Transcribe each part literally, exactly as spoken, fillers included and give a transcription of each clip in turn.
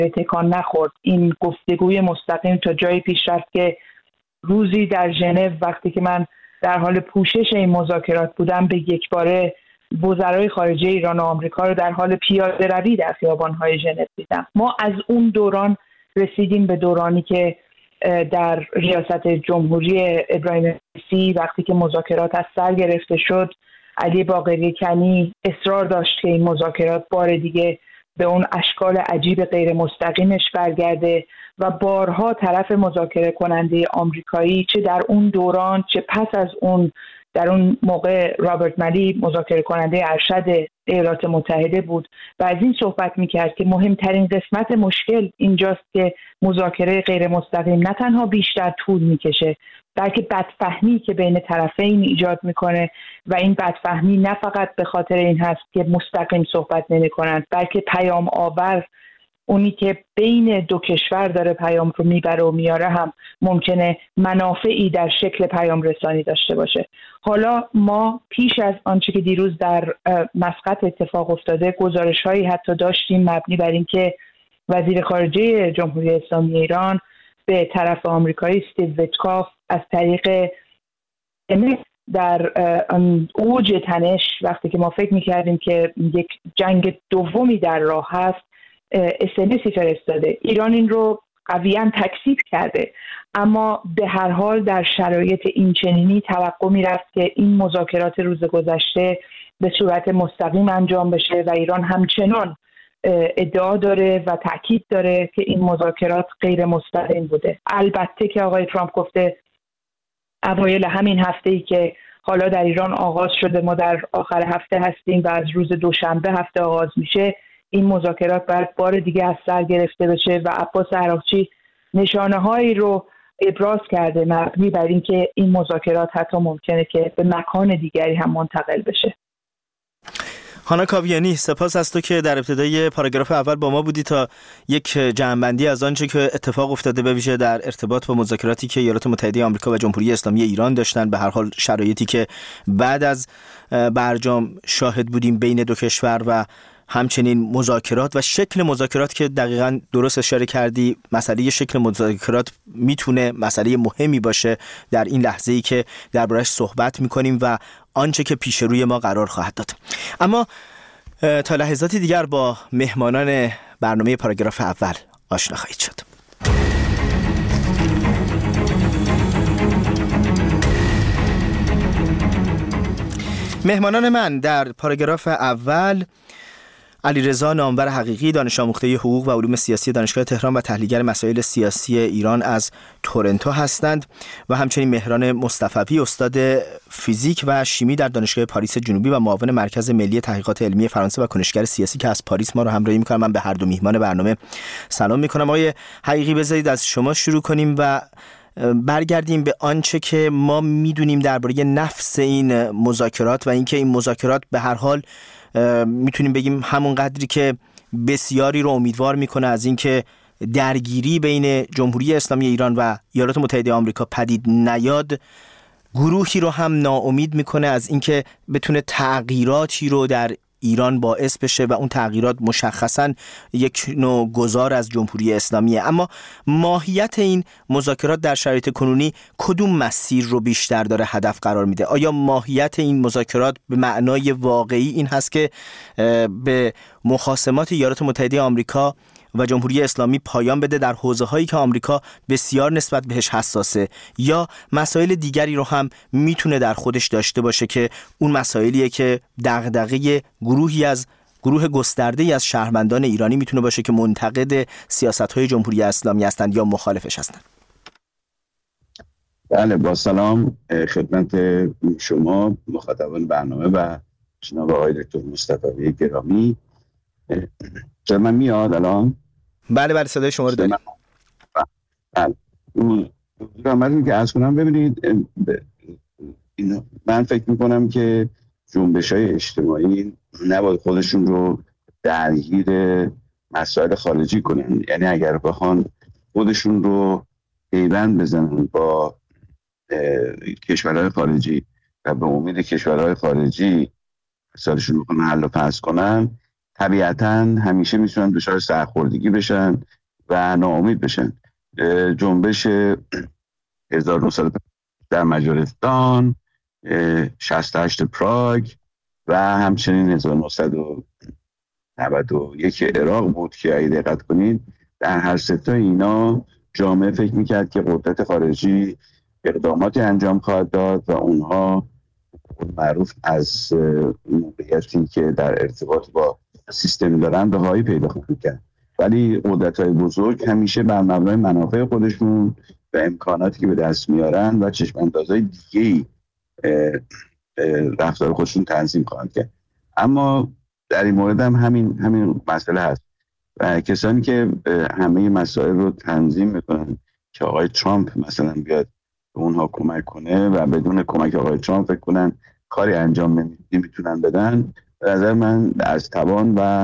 تکان نخورد. این گفتگوی مستقیم تا جایی پیش رفت که روزی در ژنو وقتی که من در حال پوشش این مذاکرات بودم به یک باره وزرای خارجه ایران و آمریکا رو در حال پیاده روی در خیابان‌های ژنو دیدم. ما از اون دوران رسیدیم به دورانی که در ریاست جمهوری ابراهیم رئیسی وقتی که مذاکرات از سر گرفته شد، علی باقری کنی اصرار داشت که این مذاکرات بار دیگه به اون اشکال عجیب غیر مستقیمش برگرده و بارها طرف مذاکره کننده آمریکایی چه در اون دوران چه پس از اون، در اون موقع رابرت مالی مذاکره کننده ارشد ایالات متحده بود و از این صحبت میکرد که مهمترین قسمت مشکل اینجاست که مذاکره غیر مستقیم نه تنها بیشتر طول میکشه بلکه بدفهمی که بین طرفین ایجاد میکنه و این بدفهمی نه فقط به خاطر این هست که مستقیم صحبت نمیکنند بلکه پیام آور، اونی که بین دو کشور داره پیام رو میبره و میاره هم ممکنه منافعی در شکل پیام رسانی داشته باشه. حالا ما پیش از آنچه که دیروز در مسقط اتفاق افتاده گزارش هایی حتی داشتیم مبنی بر این که وزیر خارجه جمهوری اسلامی ایران به طرف آمریکایی استیو ویتکاف از طریق در اوج تنش وقتی که ما فکر میکردیم که یک جنگ دومی در راه هست اس‌ام‌اسی فرستاده. ایران این رو قویاً تکذیب کرده، اما به هر حال در شرایط این چنینی توقع میرفت که این مذاکرات روز گذشته به صورت مستقیم انجام بشه و ایران همچنان ادعا داره و تاکید داره که این مذاکرات غیر مستقیم بوده. البته که آقای ترامپ گفته اوایل همین هفته‌ای که حالا در ایران آغاز شده، ما در آخر هفته هستیم و از روز دوشنبه هفته آغاز میشه، این مذاکرات باید بار دیگه از سر گرفته بشه و عباس عراقچی نشانه هایی رو ابراز کرده مبنی بر اینکه این مذاکرات حتی ممکنه که به مکان دیگری هم منتقل بشه. هانا کاویانی، سپاس از تو که در ابتدای پاراگراف اول با ما بودی تا یک جمع‌بندی از آنچه که اتفاق افتاده به ویژه در ارتباط با مذاکراتی که ایالات متحده آمریکا و جمهوری اسلامی ایران داشتن، به هر حال شرایطی که بعد از برجام شاهد بودیم بین دو کشور و همچنین مذاکرات و شکل مذاکرات که دقیقاً درست اشاره کردی. مسئله شکل مذاکرات میتونه مسئله مهمی باشه در این لحظه‌ای که درباره‌اش صحبت میکنیم و آنچه که پیش روی ما قرار خواهد داد. اما تا لحظاتی دیگر با مهمانان برنامه پاراگراف اول آشنا خواهید شد. مهمانان من در پاراگراف اول: علیرضا نامور حقیقی، دانش آموخته حقوق و علوم سیاسی دانشگاه تهران و تحلیلگر مسائل سیاسی ایران از تورنتو هستند، و همچنین مهران مصطفی، استاد فیزیک و شیمی در دانشگاه پاریس جنوبی و معاون مرکز ملی تحقیقات علمی فرانسه و کنشگر سیاسی که از پاریس ما رو همراهی می‌کنم. من به هر دو میهمان برنامه سلام می‌کنم. آقای حقیقی، بذارید از شما شروع کنیم و برگردیم به آنچه که ما میدونیم درباره نفس این مذاکرات و اینکه این مذاکرات به هر حال میتونیم بگیم همون قدری که بسیاری رو امیدوار میکنه از اینکه درگیری بین جمهوری اسلامی ایران و ایالات متحده آمریکا پدید نیاد، گروهی رو هم ناامید میکنه از اینکه بتونه تغییراتی رو در ایران باعث بشه و اون تغییرات مشخصاً یک نوع گذار از جمهوری اسلامیه. اما ماهیت این مذاکرات در شرایط کنونی کدوم مسیر رو بیشتر داره هدف قرار میده؟ آیا ماهیت این مذاکرات به معنای واقعی این هست که به مخاصمات ایالات متحده آمریکا و جمهوری اسلامی پایان بده در حوزه‌هایی که آمریکا بسیار نسبت بهش حساسه، یا مسائل دیگری رو هم میتونه در خودش داشته باشه که اون مسائلیه که دغدغه گروهی از گروه گسترده‌ای از شهروندان ایرانی میتونه باشه که منتقد سیاست‌های جمهوری اسلامی هستند یا مخالفش هستند؟ بله، با سلام خدمت شما مخاطبان برنامه و جناب آقای دکتر مصطفی گرامی. چرا من میاد الان؟ بله بله، صدای شما رو داریم. بله. من که عرض کنم، ببینید من فکر میکنم که جنبش‌های اجتماعی نباید خودشون رو درگیر مسائل خارجی کنن. یعنی اگر بخوان خودشون رو پیوند بزنن با کشورهای خارجی و به امید کشورهای خارجی مسائلشون رو حل و فصل کنن، طبیعتاً همیشه میتونن دچار سرخوردگی بشن و ناامید بشن. جنبش هزار و نهصد در مجارستان، شصت و هشت پراگ و همچنین هزار و نهصد و نود و یک عراق بود که اگه دقت کنید در هر سه تا اینا جامعه فکر میکرد که قدرت خارجی اقداماتی انجام خواهد داد و اونها معروف از موقعیتی که در ارتباط با سیستم دارن رهایی پیدا خواهند کرد. ولی قدرت‌های بزرگ همیشه بر مبنای منافع خودشون و امکاناتی که به دست میارن و چشم‌اندازهای دیگه‌ای رفتار خودشون تنظیم خواهند کرد. اما در این مورد هم همین همین مسئله هست و کسانی که همه مسائل رو تنظیم میکنن که آقای ترامپ مثلا بیاد به اونها کمک کنه و بدون کمک آقای ترامپ فکر کنن کاری انجام نمیتونن بدن، به نظر من از توان و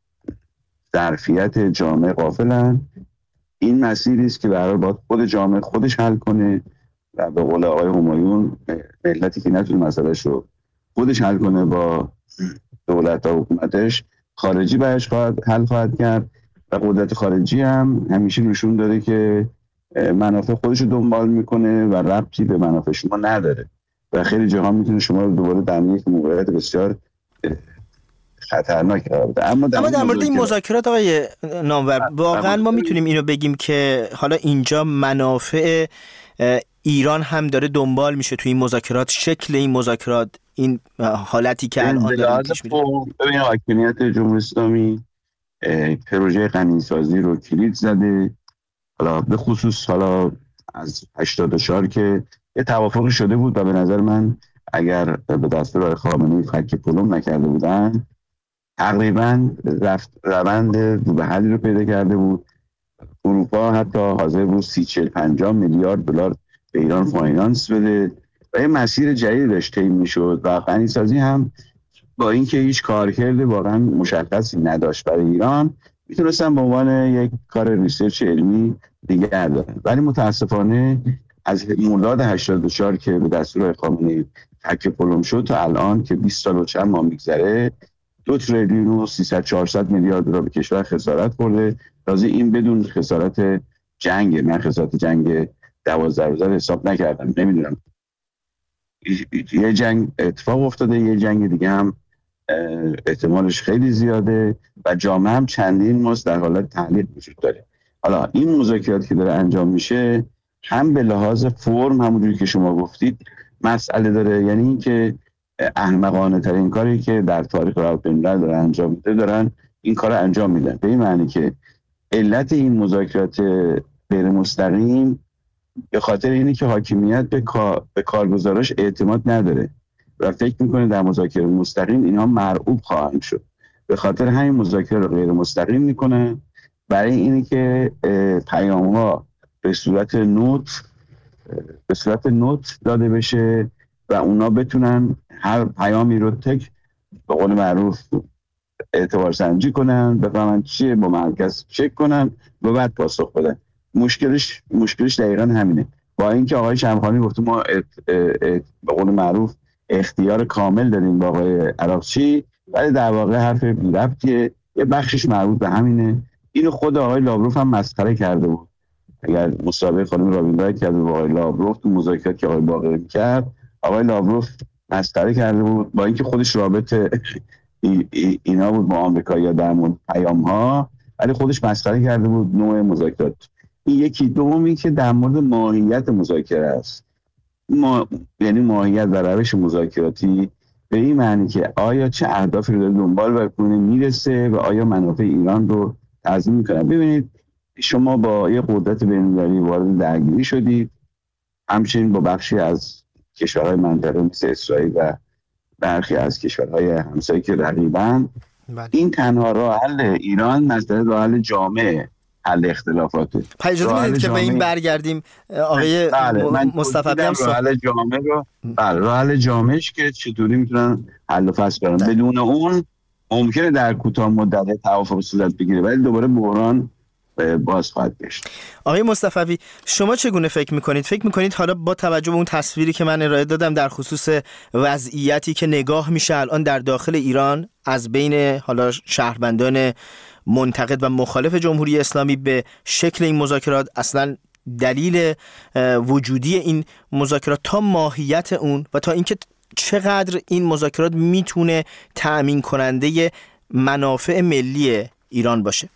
ظرفیت جامعه غافلن. این مسیری است که برای باید خود جامعه خودش حل کنه و به قول آقای همایون ملتی که نتونه مسئلهش رو خودش حل کنه با دولت و حکومتش، خارجی برش خواهد حل خواهد کرد و قدرت خارجی هم همیشه نشون داده که منافع خودش رو دنبال میکنه و ربطی به منافع شما نداره و خیلی جاها میتونه شما رو دوباره در یک موقعیت بسیار خطرناک قرار بده. اما در, اما در مورد این مذاکرات آقای نامور واقعا ما میتونیم اینو بگیم که حالا اینجا منافع ایران هم داره دنبال میشه توی این مذاکرات، شکل این مذاکرات، این حالتی که الان داره پیش میره. ببین حاکمیت جمهوری اسلامی پروژه غنیسازی رو کلید زده، حالا به خصوص حالا از هشتاد و چهار که یه توافقی شده بود و به نظر من اگر به دستور آقای خامنه‌ای فک پلم نکرده بودن تقریبا رفت روند به حلی رو پیدا کرده بود. اروپا حتی حاضر بود سی چهل پنجاه میلیارد دلار به ایران فاینانس بده و یه مسیر جدید داشت طی میشد و غنیسازی هم با اینکه هیچ کارکرد واقعا مشخصی نداشت برای ایران میتونستن به عنوان یک کار ریسرچ علمی دیگر دارن. ولی متاسفانه از مرداد هشتاد و چهار که به دستور خامنه‌ای فک پلم شد تا الان که بیست سال و چند ماه میگذره دو تریلیون و سیصد چهارصد میلیارد دلار به کشور خسارت خورده. تازه این بدون خسارت جنگ، من خسارت جنگ دوازده روزه حساب نکردم، نمیدونم یه جنگ اتفاق افتاده، یه جنگ دیگه هم احتمالش خیلی زیاده و جامعه هم چندین ماست در حالت تعلیق وجود داره. حالا این مذاکرات که داره انجام میشه هم به لحاظ فرم همونجوری که شما گفتید مسئله داره، یعنی این که احمقانه ترین کاری که در تاریخ راهپیمایی داره انجام میده دارن این کار رو انجام میدن، به این معنی که علت این مذاکرات غیر مستقیم به خاطر اینه که حاکمیت به کار به کارگزاراش اعتماد نداره و فکر میکنه در مذاکره مستقیم اینها مرعوب خواهند شد، به خاطر همین مذاکره رو غیر مستقیم میکنه برای اینه که پیام‌ها به صورت نوت به صورت نوت داده بشه و اونا بتونن هر پیامی رو تک به قول معروف اعتبار سنجی کنن، بفهمن چیه، با مرکز چک کنن و بعد پاسخ بدن. مشکلش مشکلش دقیقاً همینه. با اینکه آقای شمخانی گفت ما ات ات ات به قول معروف اختیار کامل داریم با آقای عراقچی، ولی در واقع حرف بی ربطیه، یه بخشش مربوط به همینه. اینو خود آقای لاوروف هم مسخره کرده بود. اگر مسابقه خانم رابین کرده با آقای لاوروف تو مذاکرات که آقای باقری می‌کرد، آقای لاوروف مسخره کرده بود با اینکه خودش رابطه ای ای اینا بود با آمریکایی‌ها در مورد پیام‌ها، ولی خودش مسخره کرده بود نوع مذاکرات. این یکی. دومی که در مورد ماهیت مذاکره است، ما یعنی ماهیت و روش مذاکراتی به این معنی که آیا چه اهدافی رو دنبال بکنه میرسه و آیا منافع ایران رو تضمین میکنه. ببینید شما با یه قدرت بین‌المللی وارد درگیری شدید، همچنین با بخشی از کشورهای منطقه مثل اسرائیل و برخی از کشورهای همسایه که رقیبن. این تنها راه حل ایران مسئله راه حل جامعه حل اختلافاته. اجازه بدید که به این برگردیم آقای مصطفی بیام راه حل جامعه رو بله راه حل جامعهش که چطوری میتونن حل و فصل کنن. بدون اون ممکنه در کوتاه مدت توافق صورت بگیره ولی دوباره بحران باز خواهد گشت. آقای مصطفوی، شما چگونه فکر میکنید؟ فکر میکنید حالا با توجه به اون تصویری که من ارائه دادم در خصوص وضعیتی که نگاه میشه الان در داخل ایران از بین حالا شهروندان منتقد و مخالف جمهوری اسلامی به شکل این مذاکرات، اصلا دلیل وجودی این مذاکرات تا ماهیت اون و تا اینکه چقدر این مذاکرات میتونه تأمین کننده منافع ملی ایران باشه؟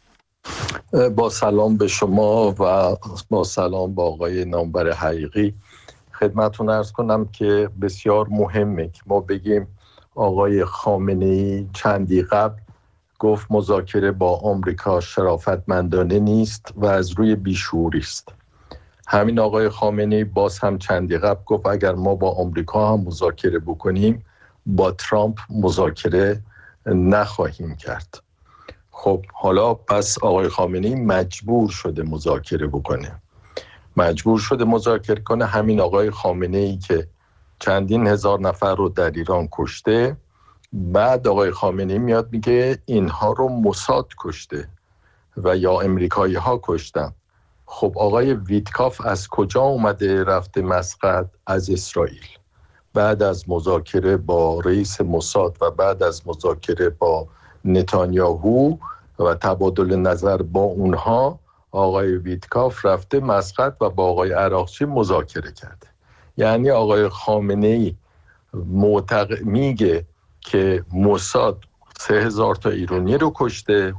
با سلام به شما و با سلام با آقای نامبر حقیقی خدمتتون عرض کنم که بسیار مهمه که ما بگیم آقای خامنه‌ای چندی قبل گفت مذاکره با آمریکا شرافتمندانه نیست و از روی بیشعوری است. همین آقای خامنه‌ای باز هم چندی قبل گفت اگر ما با آمریکا هم مذاکره بکنیم با ترامپ مذاکره نخواهیم کرد. خب حالا پس آقای خامنه‌ای مجبور شده مذاکره بکنه. مجبور شده مذاکره کنه. همین آقای خامنه‌ای که چندین هزار نفر رو در ایران کشته، بعد آقای خامنه‌ای میاد میگه اینها رو موساد کشته و یا امریکایی ها کشتن. خب آقای ویتکاف از کجا اومده رفته مسقط؟ از اسرائیل. بعد از مذاکره با رئیس موساد و بعد از مذاکره با نتانیاهو و تبادل نظر با اونها، آقای ویتکاف رفته مسقط و با آقای عراقچی مذاکره کرده. یعنی آقای خامنه‌ای معتقد میگه که موساد سه هزار تا ایرانی رو کشته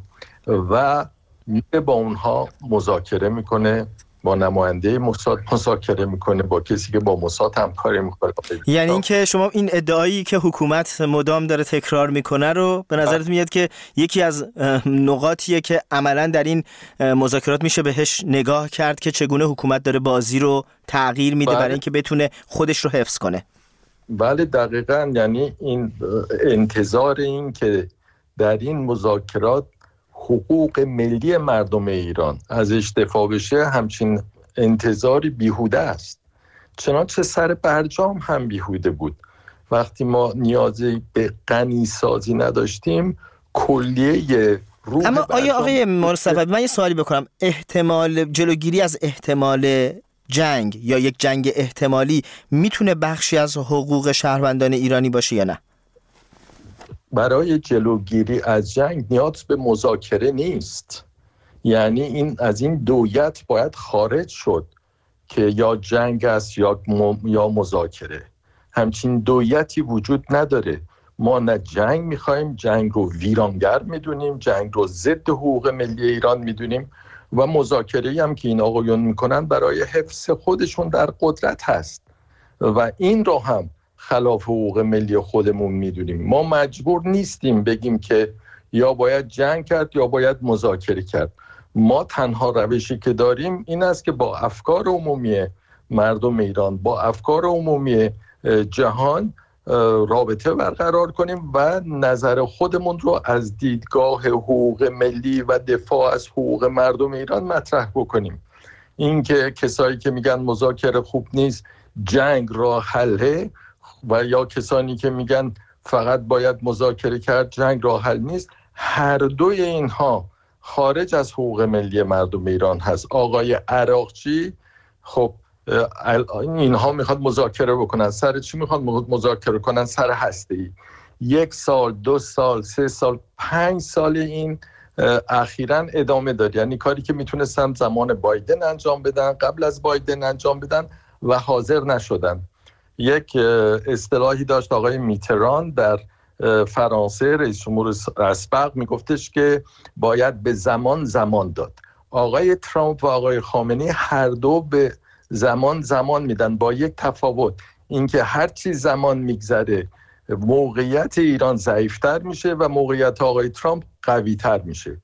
و میره با اونها مذاکره میکنه، با نماینده موساد مذاکره میکنه، با کسی که با موساد همکاری میکنه. یعنی اینکه شما این ادعایی که حکومت مدام داره تکرار میکنه رو به نظرت میاد که یکی از نقاطیه که عملا در این مذاکرات میشه بهش نگاه کرد که چگونه حکومت داره بازی رو تغییر میده برای اینکه بتونه خودش رو حفظ کنه. بله دقیقاً. یعنی این انتظار این که در این مذاکرات حقوق ملی مردم ایران ازش دفاع بشه، همچین انتظاری بیهوده است. چنانچه سر برجام هم بیهوده بود. وقتی ما نیازی به غنی سازی نداشتیم کلیه روح. اما آیا آقای مصطفی من یه سوالی بکنم، احتمال جلوگیری از احتمال جنگ یا یک جنگ احتمالی میتونه بخشی از حقوق شهروندان ایرانی باشه یا نه؟ برای جلوگیری از جنگ نیاز به مذاکره نیست. یعنی این از این دویت باید خارج شد که یا جنگ است یا یا مذاکره. همچین دویتی وجود نداره. ما نه جنگ میخوایم، جنگ رو ویرانگر میدونیم، جنگ رو ضد حقوق ملی ایران میدونیم و مذاکره‌ای هم که این آقایون میکنن برای حفظ خودشون در قدرت هست و این رو هم خلاف حقوق ملی خودمون میدونیم. ما مجبور نیستیم بگیم که یا باید جنگ کرد یا باید مذاکره کرد. ما تنها روشی که داریم این است که با افکار عمومی مردم ایران، با افکار عمومی جهان رابطه برقرار کنیم و نظر خودمون رو از دیدگاه حقوق ملی و دفاع از حقوق مردم ایران مطرح بکنیم. این که کسایی که میگن مذاکره خوب نیست، جنگ راه حله، و یا کسانی که میگن فقط باید مذاکره کرد، جنگ راه حل نیست، هر دوی اینها خارج از حقوق ملی مردم ایران هست. آقای عراقچی خب اینها میخواد مذاکره بکنن، سر چی میخواد مذاکره کنن؟ سر هسته‌ای. یک سال، دو سال، سه سال، پنج سال این اخیراً ادامه داد. یعنی کاری که میتونستن زمان بایدن انجام بدن، قبل از بایدن انجام بدن و حاضر نشدن. یک اصطلاحی داشت آقای میتران در فرانسه، رئیس جمهور اسبق، میگفتش که باید به زمان زمان داد. آقای ترامپ و آقای خامنه‌ای هر دو به زمان زمان میدن، با یک تفاوت، اینکه هر چی زمان میگذره موقعیت ایران ضعیفتر میشه و موقعیت آقای ترامپ قویتر میشه.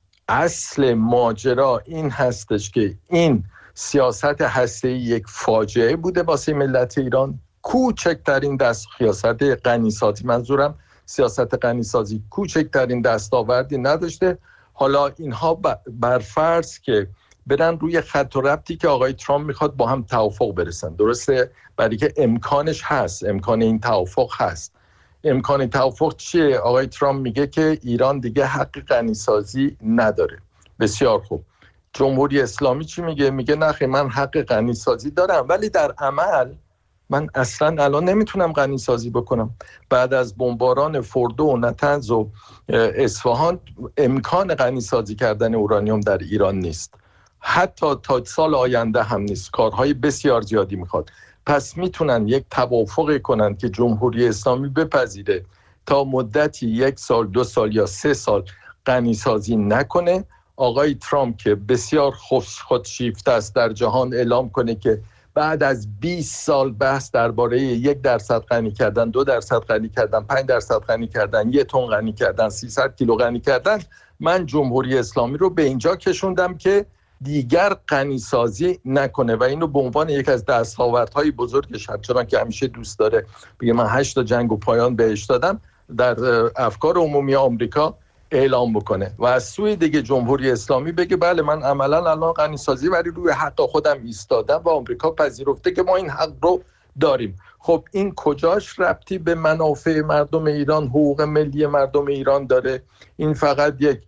اصل ماجرا این هستش که این سیاست هسته‌ای یک فاجعه بوده واسه ملت ایران. کوچکترین دست سیاست غنیسازی، منظورم سیاست غنیسازی، کوچکترین دستاوردی نداشته. حالا اینها بر فرض که برن روی خط و ربطی که آقای ترامپ میخواد با هم توافق برسن، درسته؟ برای که امکانش هست، امکان این توافق هست. امکان توافق چیه؟ آقای ترامپ میگه که ایران دیگه حق غنیسازی نداره. بسیار خوب. جمهوری اسلامی چی میگه؟ میگه نخی من حق غنیسازی دارم، ولی در عمل من اصلا الان نمیتونم غنیسازی بکنم. بعد از بمباران فردو و نطنز و اصفهان امکان غنیسازی کردن اورانیوم در ایران نیست، حتی تا سال آینده هم نیست. کارهای بسیار زیادی میخواد. پس میتونن یک توافق کنن که جمهوری اسلامی بپذیره تا مدتی یک سال، دو سال یا سه سال غنیسازی نکنه. آقای ترامپ که بسیار خودشیفته است در جهان اعلام کنه که بعد از بیست سال بحث درباره یک درصد غنی کردن، دو درصد غنی کردن، پنج درصد غنی کردن، یک تن غنی کردن، سیصد کیلو غنی کردن، من جمهوری اسلامی رو به اینجا کشوندم که دیگر غنیسازی نکنه و اینو به عنوان یک از دستاوردهای بزرگش، چون که همیشه دوست داره بگه من هشت تا جنگ و پایان بهش دادم، در افکار عمومی آمریکا اعلام بکنه و از سوی دیگه جمهوری اسلامی بگه بله من عملا الان غنیسازی ولی روی حق خودم ایستادم و آمریکا پذیرفته که ما این حق رو داریم. خب این کجاش ربطی به منافع مردم ایران، حقوق ملی مردم ایران داره؟ این فقط یک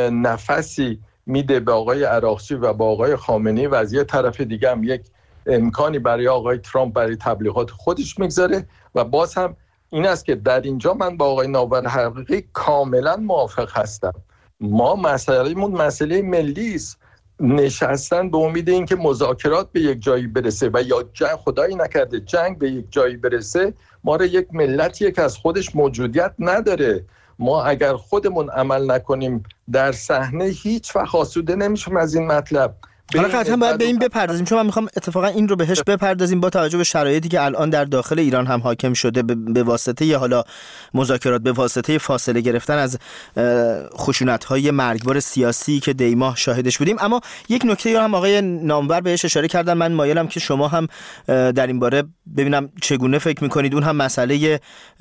نفسی میده به آقای عراقچی و به آقای خامنه‌ای و از یه طرف دیگه هم یک امکانی برای آقای ترامپ برای تبلیغات خودش میگذاره. و باز هم این است که در اینجا من با آقای ناور حقیقی کاملا موافق هستم. ما مسئله‌مون مسئله ملی است. نشستن به امید این که مذاکرات به یک جایی برسه و یا جنگ، خدایی نکرده جنگ به یک جایی برسه، ما را یک ملتیه که از خودش موجودیت نداره. ما اگر خودمون عمل نکنیم در صحنه هیچ وقت آسوده نمیشیم از این مطلب. حالا قطعا باید به این بپردازیم، چون من میخوام اتفاقا این رو بهش بپردازیم با توجه به شرایطی که الان در داخل ایران هم حاکم شده، به واسطه یا حالا مذاکرات، به واسطه فاصله گرفتن از خشونت‌های مرگبار سیاسی که دیماه شاهدش بودیم. اما یک نکته هم آقای نامور بهش اشاره کردن، من مایلم که شما هم در این باره ببینم چگونه فکر میکنید. اون هم مسئله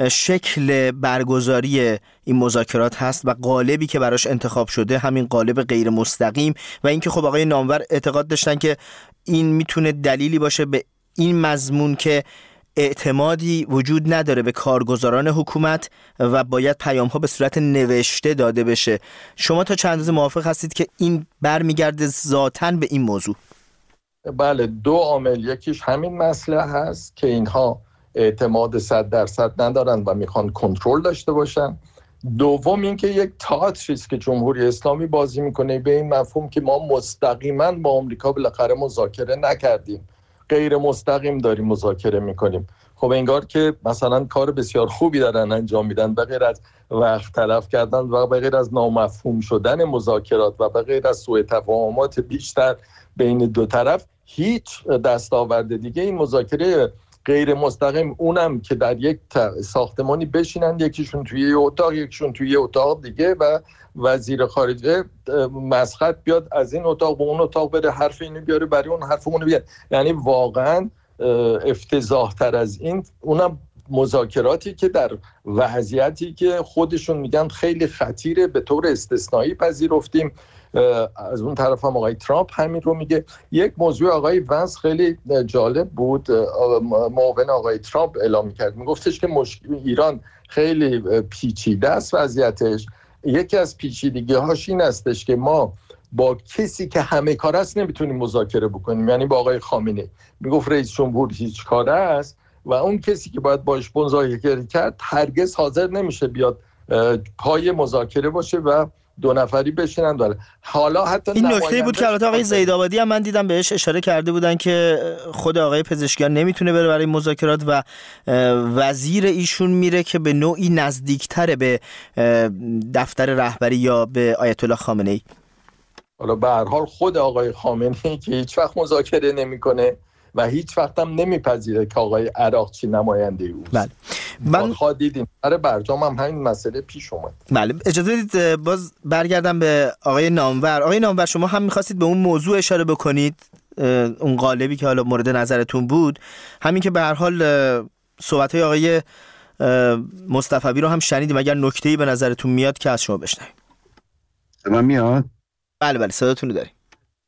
شکل برگزاری این مذاکرات هست و قالبی که براش انتخاب شده، همین قالب غیر مستقیم، و اینکه خب آقای نامور اعتقاد داشتن که این میتونه دلیلی باشه به این مضمون که اعتمادی وجود نداره به کارگزاران حکومت و باید پیام‌ها به صورت نوشته داده بشه. شما تا چند اندازه موافق هستید که این برمیگرده ذاتاً به این موضوع؟ بله، دو عامل. یکیش همین مسئله هست که اینها اعتماد صد درصد ندارن و میخوان کنترل داشته باشن. دوم اینکه یک تئاتری است که جمهوری اسلامی بازی میکنه به این مفهوم که ما مستقیما با آمریکا بالاخره مذاکره نکردیم، غیر مستقیم داریم مذاکره میکنیم. خب انگار که مثلا کار بسیار خوبی دارن انجام میدن، به غیر از وقت تلف کردن و به غیر از نامفهوم شدن مذاکرات و به غیر از سوء تفاهمات بیشتر بین دو طرف، هیچ دستاورد دیگه این مذاکره غیر مستقیم، اونم که در یک ساختمانی بشینن، یکیشون توی یه اتاق یکیشون توی یه اتاق دیگه و وزیر خارجه مسخط بیاد از این اتاق به اون اتاق بره، حرف اینو بیاره برای اون حرف اونو بیاره. یعنی واقعا افتضاح تر از این، اونم مذاکراتی که در وضعیتی که خودشون میگن خیلی خطیره به طور استثنایی پذیرفتیم. از اون طرف هم آقای ترامپ همین رو میگه. یک موضوع آقای ونس خیلی جالب بود، معاون آقای ترامپ اعلام میکرد، میگفتش که مشکل ایران خیلی پیچیده است وضعیتش. یکی از پیچیدگی هاش این استش که ما با کسی که همه کاره است نمیتونیم مذاکره بکنیم، یعنی با آقای خامنه‌ای. میگفت رئیس جمهور هیچ کاره است و اون کسی که باید باش مذاکره کرد هرگز حاضر نمیشه بیاد پای مذاکره باشه و دو نفری بشینن داره. حالا حتی این نکته بود که البته آقای زیدآبادی هم من دیدم بهش اشاره کرده بودن که خود آقای پزشکیان نمیتونه بره برای مذاکرات و وزیر ایشون میره که به نوعی نزدیکتره به دفتر رهبری یا به آیت الله خامنه‌ای. حالا به هر حال خود آقای خامنه‌ای که هیچ وقت مذاکره نمیکنه و هیچ وقت هم نمیپذیره که آقای عراقچی نماینده اوست. بله. من خواهد دیدیم برای برجام هم همین مسئله پیش اومد. بله، اجازه بدید باز برگردم به آقای نامور. آقای نامور، شما هم می‌خواستید به اون موضوع اشاره بکنید، اون قالبی که حالا مورد نظرتون بود، همین که به هر حال صحبت‌های آقای مصطفی رو هم شنیدیم. اگر نکته‌ای به نظرتون میاد که از شما بشنویم. من میاد؟ بله بله صداتون رو داریم.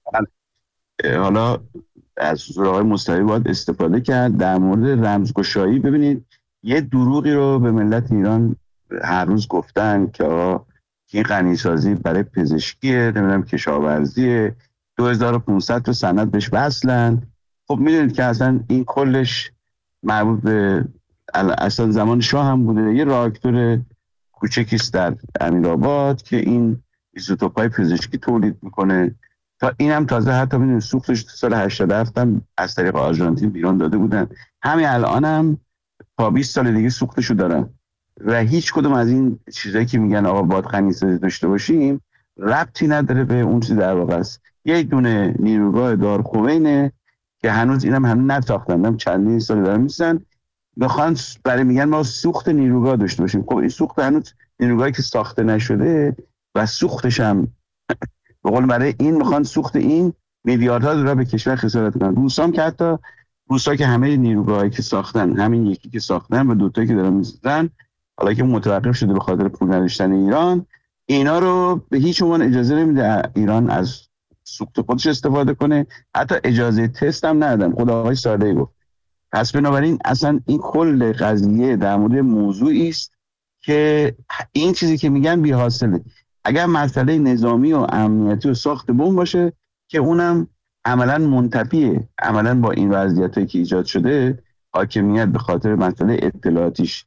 بله. حالا از حضور آقای مصطفی باید استفاده کرد در مورد رمزگشایی. ببینید یه دروغی رو به ملت ایران هر روز گفتن که این غنیسازی برای پزشکیه، نمیدونم کشاورزیه، دو هزار و پانصد تا سند بهش وصلن. خب میدونید که اصلا این کلش مربوط به اصلا زمان شاه هم بوده. یه راکتور کوچکیست در امیرآباد که این ایزوتوپای پزشکی تولید میکنه. تا اینم تازه حتی میدونید سوختش سال هشتاد و هفت هم از طریق آرژانتین بیرون داده بودن. همین الان هم تا بیست سال دیگه سوختشو دارن و هیچ کدوم از این چیزایی که میگن آقا باید غنیسازی داشته باشیم ربطی نداره به اون چیز در واقع است. یک دونه نیروگاه دارالخمینه که هنوز اینم هنوز نساختن، هم چندین سال دارن میسن بخوان برای میگن ما سوخت نیروگاه داشته باشیم. خب این سوخت هنوز نیروگاهی که ساخته نشده و سوختش هم به قول برای این میخوان سوخت این میلیاردها دلار به کشور خسارت کنن. روسا هم که حتی روسا که همه نیروگاهایی که ساختن همین یکی که ساختن و دوتایی که دارن میسازن حالا که متوقف شده به خاطر پول نداشتن ایران، اینا رو به هیچ عنوان اجازه نمیده ایران از سوخت خودش استفاده کنه. حتی اجازه تست هم ندادن. خود آقای صالحی گفت. پس بنابراین اصلا این کل قضیه در مورد موضوعی است که این چیزی که میگن بی حاصله. اگر مسئله نظامی و امنیتی و ساخت بمب باشه که اونم عملاً منتفیه، عملاً با این وضعیتی که ایجاد شده حاکمیت به خاطر مسئله اطلاعاتیش،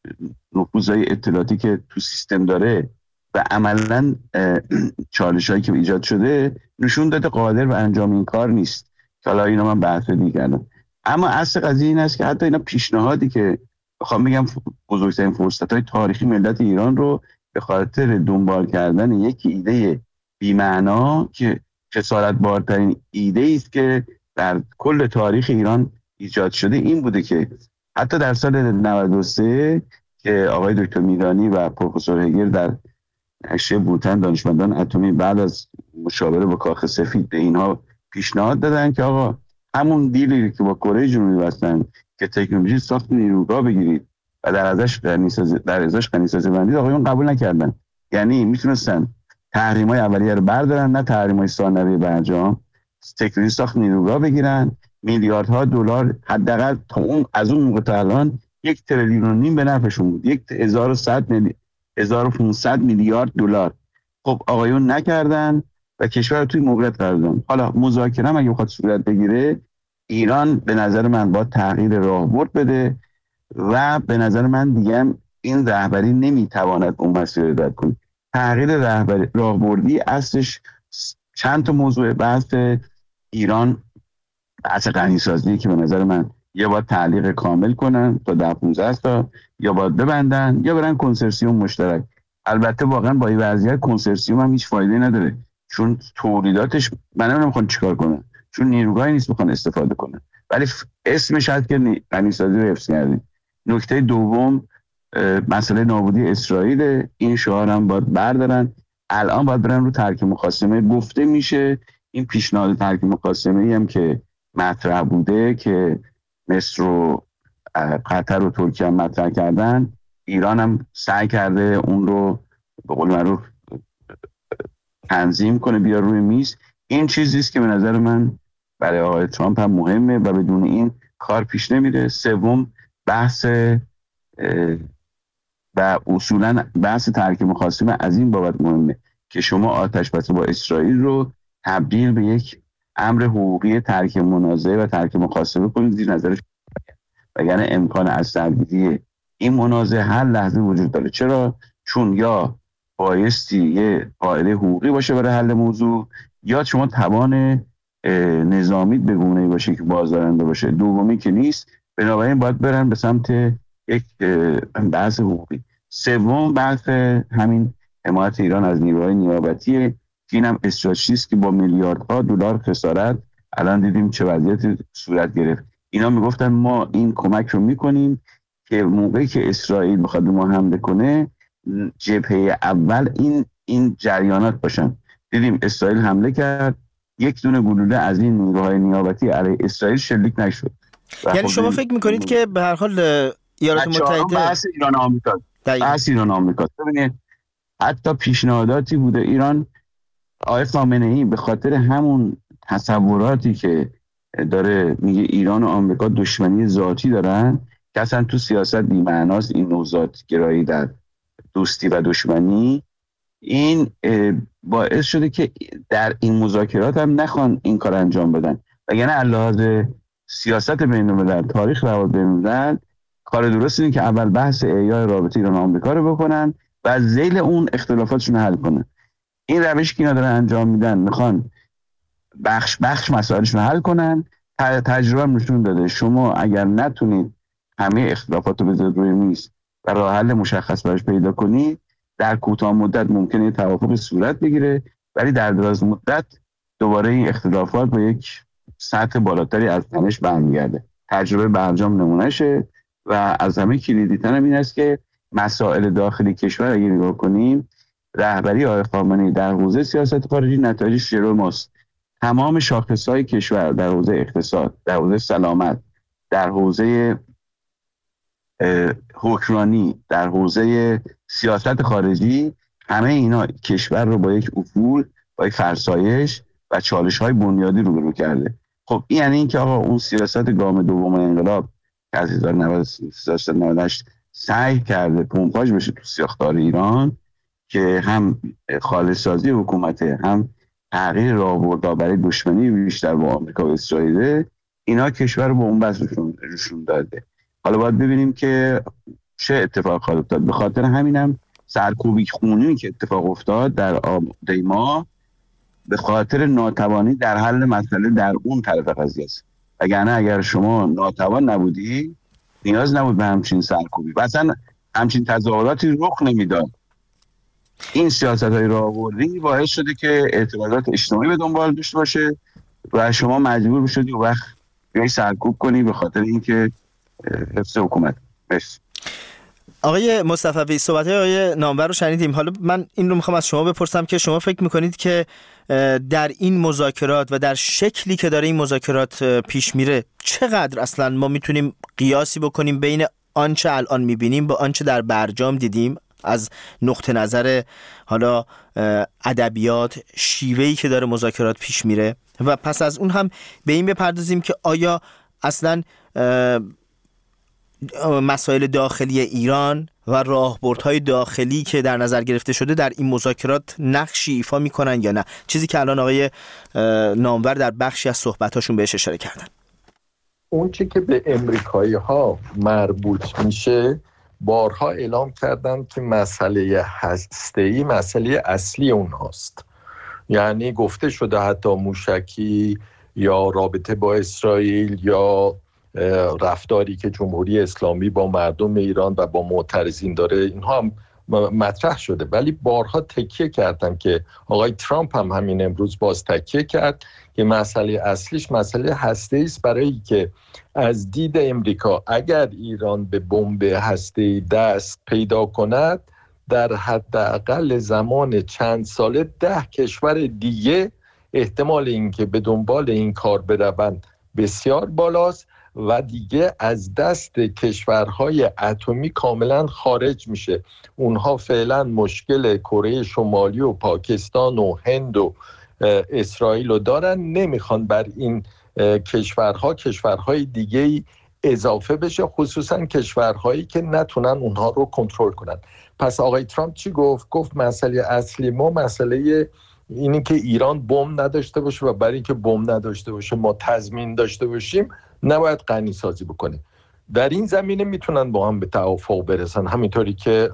نفوذهای اطلاعاتی که تو سیستم داره و عملاً چالش‌هایی که ایجاد شده نشون داده قادر به انجام این کار نیست. که حالا اینا من بحث دیگه کردم. اما اصل قضیه این است که حتی اینا پیشنهادی که بخوام بگم بزرگترین فرصت‌های تاریخی ملت ایران رو به خاطر دنبال کردن یک ایده بی‌معنا که خسارت بارترین ایده است که در کل تاریخ ایران ایجاد شده این بوده که حتی در سال نود و سه که آقای دکتر میرانی و پروفسور هگر در نشریه بوتن دانشمندان اتمی بعد از مشاوره با کاخ سفید به اینها پیشنهاد دادن که آقا همون دیلی که با کره جنوبی بستن که تکنولوژی ساخت نیروگاه بگیرید و در ازش غنیسازی در ازش غنیسازی بندید، آقایون قبول نکردن. یعنی میتونستن تحریم‌های اولیه رو بردارن، نه تحریم‌های ثانویه برجام، تکنولوژی ساخت نیروگاه بگیرن، میلیاردها دلار حداقل تا اون از اون موقع تا الان یک تریلیون و نیم به نفعشون بود، یک هزار و صد میلی... هزار و پانصد میلیارد دلار. خب آقایون نکردن و کشور رو توی موقعیت قرار دادن. حالا مذاکره هم اگه بخواد صورت بگیره، ایران به نظر من باید تغییر راهبرد بده و به نظر من دیگه این رهبری نمیتواند اون مسیر رو رد کنه. تغییر رهبری راهبردی اصلش چند تا موضوع. بحث ایران بحث غنیسازی که به نظر من یا باید تعلیق کامل کنن تا ده پانزده تا، یا باید ببندن یا برن کنسرسیوم مشترک. البته واقعا با این وضعیت کنسرسیوم هم هیچ فایده نداره، چون تولیداتش من نمیدونم میخوان چیکار کنن، چون نیروگاهی نیست میخوان استفاده کنن، ولی اسمش هست که غنیسازی رو حفظ کردیم. نکته دوم مسئله نابودی اسرائیل، این شعار هم باید بردارن. الان باید برن رو ترک مخاصمه. گفته میشه این پیشنهاد ترک مخاصمه هم که مطرح بوده که مصر و قطر و ترکیه هم مطرح کردن، ایران هم سعی کرده اون رو به قول معروف تنظیم کنه بیار روی میز. این چیزیست که به نظر من برای آقای ترامپ هم مهمه و بدون این کار پیش نمیره. سوم بحث و اصولا بحث ترک مخاصمه از این بابت مهمه که شما آتش بس با اسرائیل رو تبدیل به یک امر حقوقی ترک منازعه و ترک مخاصمه کنید زیر نظرش، وگرنه امکان از درگیری این منازعه هر لحظه وجود داره. چرا؟ چون یا بایستی یه قاعده حقوقی باشه برای حل موضوع، یا شما توان نظامی به گونه‌ای باشه که بازدارنده باشه. دومی که نیست، بنابراین باید برن به سمت یک بحث حقوقی. سوم بحث همین حمایت ایران از نیروهای نیابتیه که اینم استراتژیست که با میلیاردها دلار خسارت الان دیدیم چه وضعیتی صورت گرفت. اینا میگفتن ما این کمک رو میکنیم که موقعی که اسرائیل بخواد ما حمله کنه جبهه اول این این جریانات باشن. دیدیم اسرائیل حمله کرد، یک دونه گلوله از این نیروهای نیابتی علیه اسرائیل شلیک نشد. یعنی شما فکر میکنید که به هر حال ایالات متحده بحث ایران آمریکا بحث ایران آمریکا ببینید حتی پیشنهاداتی بوده ایران، آقای خامنه‌ای به خاطر همون تصوراتی که داره میگه ایران و آمریکا دشمنی ذاتی دارن که اصلا تو سیاست بی‌معناست این نوع ذات گرایی در دوستی و دشمنی، این باعث شده که در این مذاکرات هم نخوان این کار انجام بدن، وگرنه علاوه سیاست بین‌الملل، تاریخ روابط بین‌الملل، کار درست اینه که اول بحث احیای رابطه ایران و آمریکا رو بکنن و از ذیل اون اختلافاتشون رو حل کنن. این روشی که اینا دارن انجام میدن، میخوان بخش بخش مسائلشون رو حل کنن. تجربه نشون داده شما اگر نتونید همه اختلافات رو بذارید روی میز و راه حل مشخص براش پیدا کنید، در کوتاه مدت ممکنه توافق صورت بگیره، ولی در دراز مدت دوباره این اختلافات با یک سطح بالاتری از تنش برمیگرده. تجربه برجام نمونهشه و از همه کلیدی‌تر این است که مسائل داخلی کشور اگه نگاه کنیم، رهبری آقای خامنه‌ای در حوزه سیاست خارجی نتایجش جلوی ماست. تمام شاخص‌های کشور در حوزه اقتصاد، در حوزه سلامت، در حوزه حکمرانی، در حوزه سیاست خارجی، همه اینا کشور رو با یک افول، با یک فرسایش و چالش‌های بنیادی روبرو کرده. خب این یعنی این که آقا اون سیاست گام دوم انقلاب که از هزار و نهصد و نود سعی کرده پمپاژ بشه تو ساختار ایران که هم خالص‌سازی حکومت، هم تغییر راهبردها برای دشمنی بیشتر با آمریکا و اسرائیل، اینا کشور رو به اون بس روشون داده. حالا باید ببینیم که چه اتفاق خواهد افتاد. به خاطر همینم سرکوبی خونی که اتفاق افتاد در آبادی ما به خاطر ناتوانی در حل مسئله در اون طرف قضیه است. وگرنه اگر شما ناتوان نبودی نیاز نبود به همچین سرکوبی و اصلا همچین تظاهراتی رخ نمیداد. این سیاست‌های راهبردی باعث شده که اعتراضات اجتماعی به دنبال داشته باشه و شما مجبور بشید و وقت بیایی سرکوب کنی به خاطر اینکه حفظ حکومت. بس آقای مصطفوی، صحبت‌های آقای نامور رو شنیدیم. حالا من این رو میخوام از شما بپرسم که شما فکر میکنید که در این مذاکرات و در شکلی که داره این مذاکرات پیش میره چقدر اصلا ما میتونیم قیاسی بکنیم بین آنچه الان میبینیم با آنچه در برجام دیدیم از نقطه نظر حالا ادبیات، شیوهی که داره مذاکرات پیش میره، و پس از اون هم به این بپردازیم که آیا اصلا مسائل داخلی ایران و راهبردهای داخلی که در نظر گرفته شده در این مذاکرات نقشی ایفا میکنن یا نه، چیزی که الان آقای نامور در بخشی از صحبتاشون بهش اشاره کردن. اون چی که به امریکایی ها مربوط میشه، بارها اعلام کردن که مسئله هسته‌ای مسئله اصلی اونهاست. یعنی گفته شده حتی موشکی یا رابطه با اسرائیل یا رفتاری که جمهوری اسلامی با مردم ایران و با معترضین داره، اینها هم مطرح شده، ولی بارها تکیه کردن که آقای ترامپ هم همین امروز باز تکیه کرد که مسئله اصلیش مسئله هسته‌ای است، برای که از دید امریکا اگر ایران به بمب هسته‌ای دست پیدا کند، در حداقل زمان چند ساله ده کشور دیگه احتمال اینکه به دنبال این کار بروند بسیار بالاست و دیگه از دست کشورهای اتمی کاملا خارج میشه. اونها فعلا مشکل کره شمالی و پاکستان و هند و اسرائیل رو دارن، نمیخوان بر این کشورها کشورهای دیگه اضافه بشه، خصوصا کشورهایی که نتونن اونها رو کنترل کنن. پس آقای ترامپ چی گفت؟ گفت مسئله اصلی ما مسئله اینی که ایران بمب نداشته باشه و برای اینکه بمب نداشته باشه ما تضمین داشته باشیم نباید غنی سازی بکنه. در این زمینه میتونن با هم به توافق برسن، همینطوری که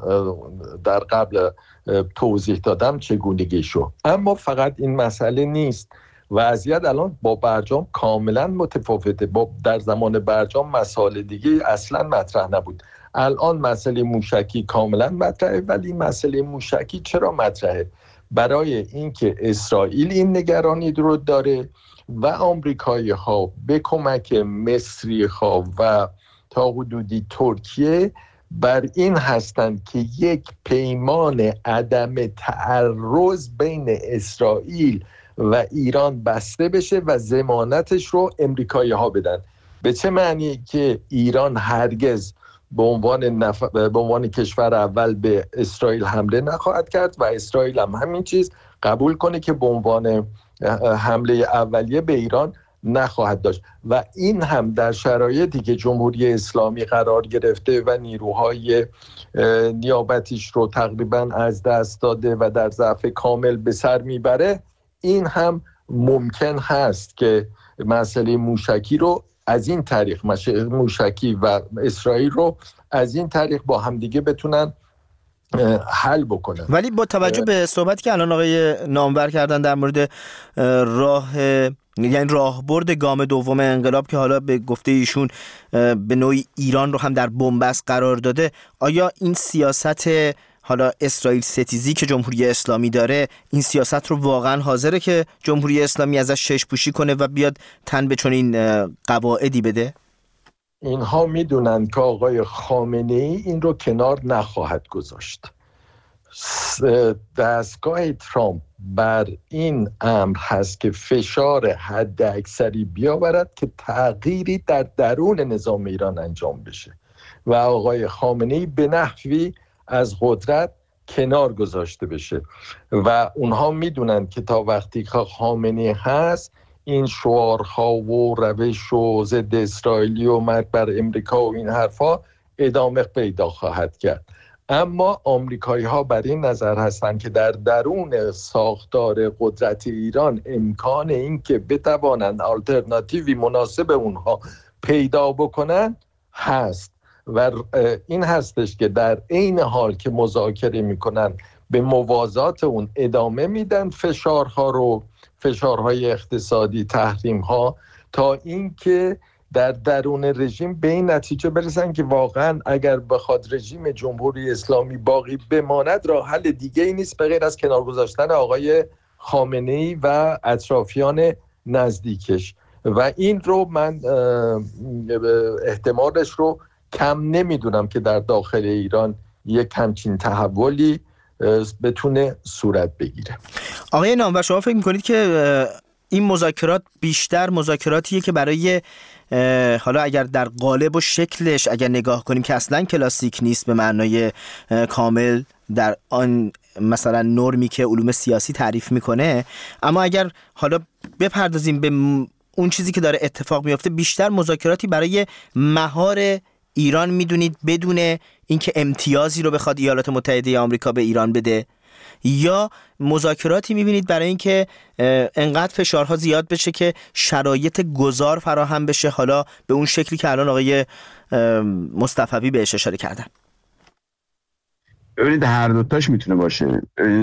در قبل توضیح دادم چگونگیشو. اما فقط این مسئله نیست. وضعیت الان با برجام کاملا متفاوته. با در زمان برجام مسائل دیگه اصلا مطرح نبود. الان مسئله موشکی کاملا مطرحه، ولی مسئله موشکی چرا مطرحه؟ برای اینکه اسرائیل این نگرانی رو داره و آمریکایی ها به کمک مصری ها و تا حدودی ترکیه بر این هستند که یک پیمان عدم تعرض بین اسرائیل و ایران بسته بشه و ضمانتش رو امریکایی ها بدن. به چه معنی؟ که ایران هرگز به عنوان, نف... به عنوان کشور اول به اسرائیل حمله نخواهد کرد و اسرائیل هم همین چیز قبول کنه که به عنوان حمله اولیه به ایران نخواهد داشت و این هم در شرایطی که جمهوری اسلامی قرار گرفته و نیروهای نیابتیش رو تقریبا از دست داده و در ضعف کامل به سر میبره، این هم ممکن هست که مسئله موشکی رو از این طریق، موشکی و اسرائیل رو از این طریق با همدیگه بتونن حل بکنن. ولی با توجه به صحبتی که الان آقای نامور کردن در مورد راه، یعنی راهبرد گام دوم انقلاب که حالا به گفته ایشون به نوعی ایران رو هم در بن‌بست قرار داده، آیا این سیاست حالا اسرائیل ستیزی که جمهوری اسلامی داره، این سیاست رو واقعا حاضره که جمهوری اسلامی ازش چشم پوشی کنه و بیاد تن به چنین قواعدی بده؟ اینها میدونن که آقای خامنه‌ای این رو کنار نخواهد گذاشت. دستگاه ترامپ بر این امر هست که فشار حد اکثری بیاورد که تغییری در درون نظام ایران انجام بشه و آقای خامنه‌ای به نحوی از قدرت کنار گذاشته بشه و اونها میدونن که تا وقتی که خامنه‌ای هست این شعارها و روش و ضد اسرائیلی و مرگ بر امریکا و این حرفا ادامه پیدا خواهد کرد. اما آمریکایی ها بر این نظر هستند که در درون ساختار قدرت ایران امکان این که بتوانند آلترناتیوی مناسب اونها پیدا بکنن هست و این هستش که در عین حال که مذاکره میکنن به موازات اون ادامه میدن فشارها رو، فشارهای اقتصادی، تحریم‌ها، تا اینکه در درون رژیم به این نتیجه برسن که واقعا اگر بخواد رژیم جمهوری اسلامی باقی بماند راه حل دیگه ای نیست به غیر از کنار گذاشتن آقای خامنه‌ای و اطرافیان نزدیکش و این رو من احتمالش رو کم نمیدونم که در داخل ایران یک همچین تحولی بتونه صورت بگیره. آقای نامور، شما فکر میکنید که این مذاکرات بیشتر مذاکراتیه که برای حالا اگر در قالب و شکلش اگر نگاه کنیم که اصلا کلاسیک نیست به معنای کامل در آن مثلا نرمی که علوم سیاسی تعریف میکنه، اما اگر حالا بپردازیم به اون چیزی که داره اتفاق میفته، بیشتر مذاکراتی برای مهار ایران میدونید بدون اینکه امتیازی رو بخواد ایالات متحده آمریکا به ایران بده، یا مذاکراتی میبینید برای اینکه انقدر فشارها زیاد بشه که شرایط گذار فراهم بشه، حالا به اون شکلی که الان آقای مصطفوی بهش اشاره کردن؟ ببینید هر دوتاش میتونه باشه.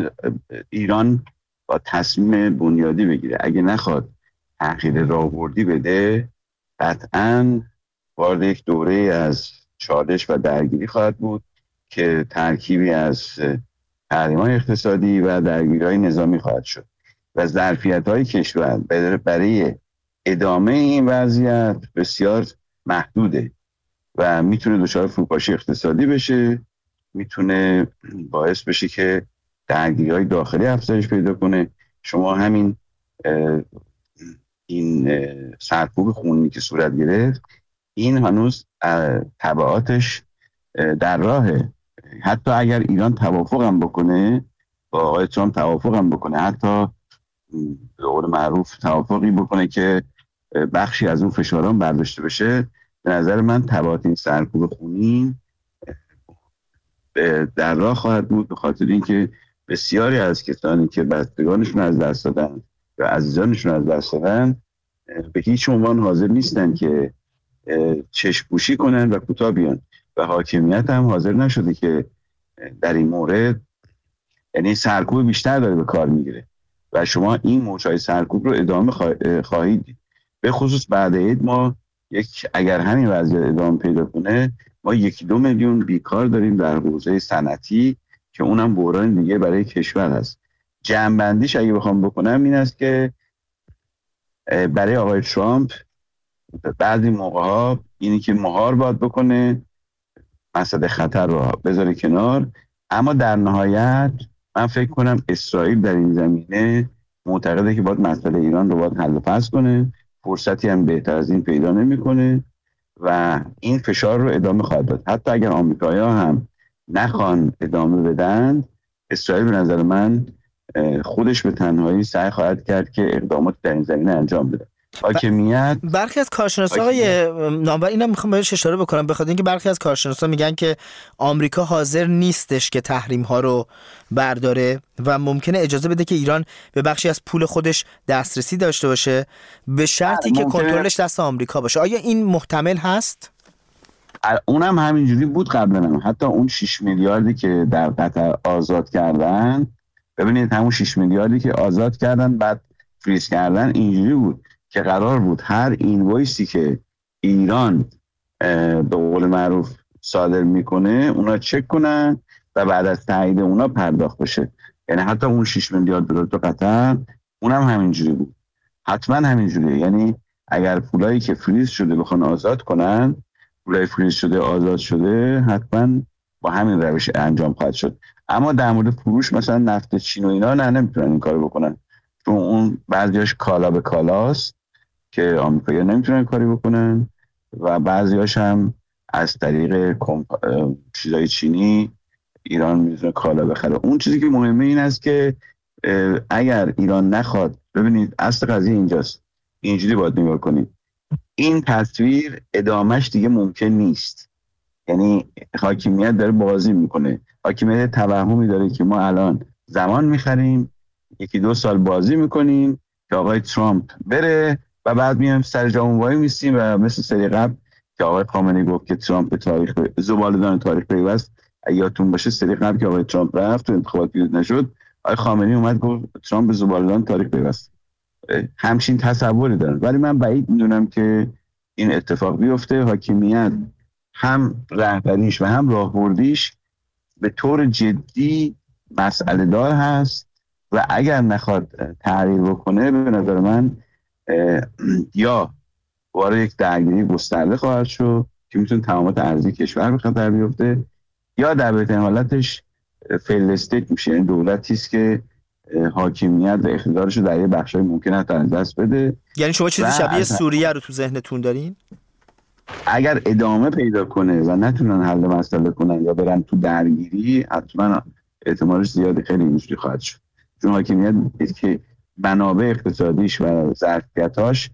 ایران با تصمیم بنیادی بگیره، اگه نخواد تغییر راهبردی بده قطعاً وارد یک دوره از چالش و درگیری خواهد بود که ترکیبی از تحریم‌های اقتصادی و درگیری‌های نظامی خواهد شد و ظرفیت‌های کشور برای ادامه این وضعیت بسیار محدوده و میتونه دچار فروپاشی اقتصادی بشه، میتونه باعث بشه که درگیری‌های داخلی افزایش پیدا کنه. شما همین این سرکوب خونی که صورت گرفت، این هنوز تبعاتش در راهه. حتی اگر ایران توافق هم بکنه با آقای ترامپ، توافق هم بکنه، حتی به قول معروف توافقی بکنه که بخشی از اون فشاران برداشته بشه، به نظر من تبعات این سرکوب خونی در راه خواهد بود، به خاطر اینکه بسیاری از کسانی که بستگانشون از دست دادن و عزیزانشون از دست دادن به هیچ عنوان حاضر نیستن که چشم پوشی کنن و کوتاه بیان و حاکمیت هم حاضر نشده که در این مورد، یعنی سرکوب بیشتر داره به کار میگیره و شما این موجهای سرکوب رو ادامه خواهید دید. به خصوص بعد عید ما یک اگر همین وضعیت ادامه پیدا کنه، ما یکی دو میلیون بیکار داریم در حوزه صنعتی که اونم بحران دیگه برای کشور هست. جمع‌بندیش اگه بخوام بکنم این است که برای آقای ترامپ بعضی موقع‌ها اینی که مهار باید بکنه، مسئله خطر رو بذاره کنار، اما در نهایت من فکر کنم اسرائیل در این زمینه معتقده که باید مسئله ایران رو باید حل و فصل کنه، فرصتی هم بهتر از این پیدا نمی‌کنه و این فشار رو ادامه خواهد داد. حتی اگر آمریکایی‌ها هم نخوان ادامه بدن، اسرائیل به نظر من خودش به تنهایی سعی خواهد کرد که اقدامات در این زمینه انجام بده. حاکمیت. برخی از کارشناسا های نامور اینا میخوام بهش اشاره بکنم، بخاطر اینکه برخی از کارشناسا میگن که آمریکا حاضر نیستش که تحریم ها رو برداره و ممکنه اجازه بده که ایران به بخشی از پول خودش دسترسی داشته باشه به شرطی که کنترلش دست آمریکا باشه. آیا این محتمل هست؟ اونم همینجوری بود قبلا هم. حتی اون شش میلیاردی که در قطر آزاد کردن، ببینید همون شش میلیاردی که آزاد کردن بعد فریز کردن، اینجوری بود که قرار بود هر اینوایسی که ایران به قول معروف صادر میکنه اونا چک کنن و بعد از تایید اونا پرداخت بشه. یعنی حتی اون شش میلیارد دلار تو قطر اونم همینجوری بود، حتما همینجوریه. یعنی اگر پولایی که فریز شده بخوان آزاد کنن، پولای فریز شده آزاد شده، حتما با همین روش انجام خواهد شد. اما در مورد فروش مثلا نفت چین و اینا نه، نمیتونن این کارو بکنن، چون اون بعضیاش کالا به کالاست که آمریکایی‌ها نمیتونن کاری بکنن و بعضیاش هم از طریق کمپ... چیزای چینی ایران میتونه کالا بخره. اون چیزی که مهمه این است که اگر ایران نخواد، ببینید اصل قضیه اینجاست، اینجوری باید نگاه کنید، این تصویر ادامهش دیگه ممکن نیست. یعنی حاکمیت داره بازی میکنه، حاکمیت توهمی داره که ما الان زمان میخریم، یکی دو سال بازی میکنیم که آقای ترامپ بره و بعد میایم سر جامون وای میستیم و مثل سری قبل که آقای خامنه‌ای گفت که ترامپ به تاریخ زباله‌دان تاریخ پیوست، یادتون باشه سری قبل که آقای ترامپ رفت و انتخابات پیروز نشد، آقای خامنه‌ای اومد گفت ترامپ به زباله‌دان تاریخ پیوست. همچین تصوری دارن، ولی من بعید میدونم که این اتفاق بیفته. حاکمیت هم رهبریش و هم راهبردیش به طور جدی مسئله دار هست و اگر نخواد تغییر بکنه به نظر من یا وارد یک درگیری گسترده خواهد شد که میتونه تمامات ارضی کشور به خطر بیفته، یا در بهترین حالتش فیل استیت میشه، یعنی دولتی است که حاکمیت و اقتدارش رو در یه بخشای ممکنه حتی از دست بده. یعنی شما چیزی شبیه سوریه رو تو ذهنتون دارین؟ اگر ادامه پیدا کنه و نتونن حل مسئله کنن یا برن تو درگیری، حتما احتمالش زیاد خیلی اینجوری خواهد شد، چون حاکمیت که منابع اقتصادیش و ظرفیتاش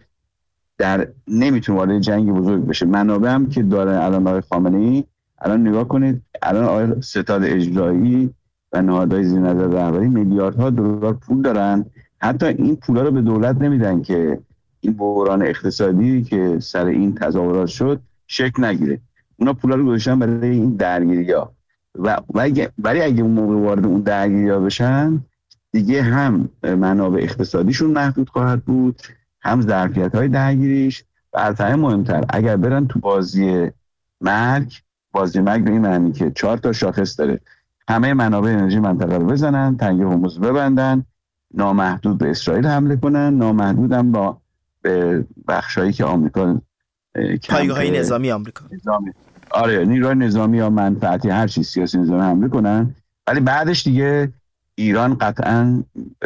در نمیتونه وارد جنگ بزرگ بشه. منابع هم که داره الان آقای خامنه‌ای، الان نگاه کنید الان آقای ستاد اجرایی و نهادهای زیر نظر رهبری میلیاردها دلار پول دارن، حتی این پولا رو به دولت نمیدن که این بحران اقتصادی که سر این تظاهرات شد شکل نگیره. اونا پولا رو گذاشتن برای این درگیری‌ها و ولی اگه اون موقع وارد اون درگیری‌ها بشن دیگه هم منابع اقتصادیشون محدود خواهد بود، هم ظرفیت‌های درگیریش، و از همه مهمتر اگر برن تو بازی مرگ، بازی مرگ به این معنی که چهار تا شاخص داره، همه منابع انرژی منطقه رو بزنن، تنگه هرمز ببندن، نامحدود به اسرائیل حمله کنن، نامحدود هم با به بخشایی که آمریکا پایگاه‌های نظامی آمریکا نظامی آره نیروی نظامی یا منفعتی هر چیز سیاسی نظامی حمله کنن. ولی بعدش دیگه ایران قطعاً